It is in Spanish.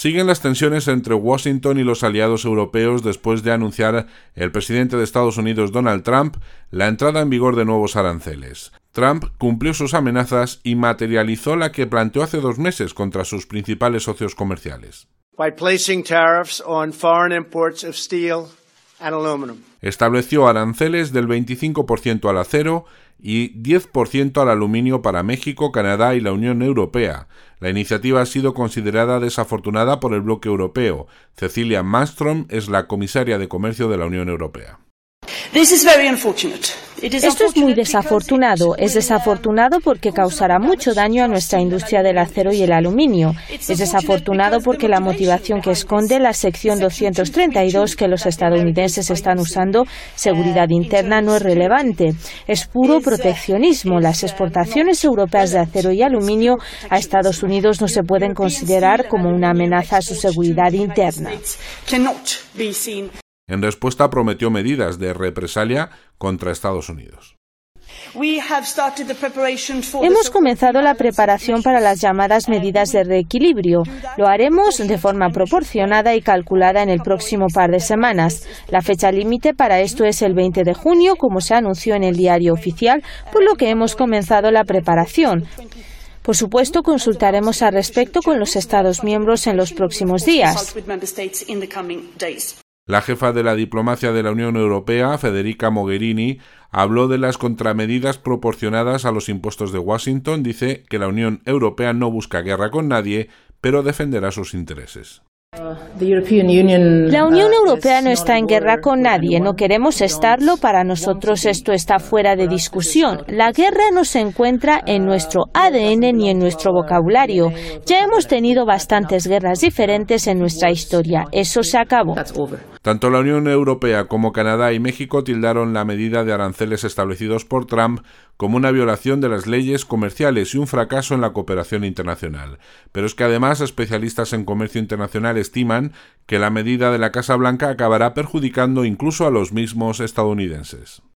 Siguen las tensiones entre Washington y los aliados europeos después de anunciar el presidente de Estados Unidos, Donald Trump, la entrada en vigor de nuevos aranceles. Trump cumplió sus amenazas y materializó la que planteó hace 2 meses contra sus principales socios comerciales. By placing tariffs on foreign imports of steel and aluminum. Estableció aranceles del 25% al acero y 10% al aluminio para México, Canadá y la Unión Europea. La iniciativa ha sido considerada desafortunada por el bloque europeo. Cecilia Malmström es la comisaria de Comercio de la Unión Europea. Esto es muy desafortunado. Es desafortunado porque causará mucho daño a nuestra industria del acero y el aluminio. Es desafortunado porque la motivación que esconde la sección 232 que los estadounidenses están usando, seguridad interna, no es relevante. Es puro proteccionismo. Las exportaciones europeas de acero y aluminio a Estados Unidos no se pueden considerar como una amenaza a su seguridad interna. En respuesta, prometió medidas de represalia contra Estados Unidos. Hemos comenzado la preparación para las llamadas medidas de reequilibrio. Lo haremos de forma proporcionada y calculada en el próximo par de semanas. La fecha límite para esto es el 20 de junio, como se anunció en el diario oficial, por lo que hemos comenzado la preparación. Por supuesto, consultaremos al respecto con los Estados miembros en los próximos días. La jefa de la diplomacia de la Unión Europea, Federica Mogherini, habló de las contramedidas proporcionadas a los impuestos de Washington. Dice que la Unión Europea no busca guerra con nadie, pero defenderá sus intereses. La Unión Europea no está en guerra con nadie, no queremos estarlo, para nosotros esto está fuera de discusión. La guerra no se encuentra en nuestro ADN ni en nuestro vocabulario. Ya hemos tenido bastantes guerras diferentes en nuestra historia, eso se acabó. Tanto la Unión Europea como Canadá y México tildaron la medida de aranceles establecidos por Trump como una violación de las leyes comerciales y un fracaso en la cooperación internacional. Pero es que además especialistas en comercio internacional estiman que la medida de la Casa Blanca acabará perjudicando incluso a los mismos estadounidenses.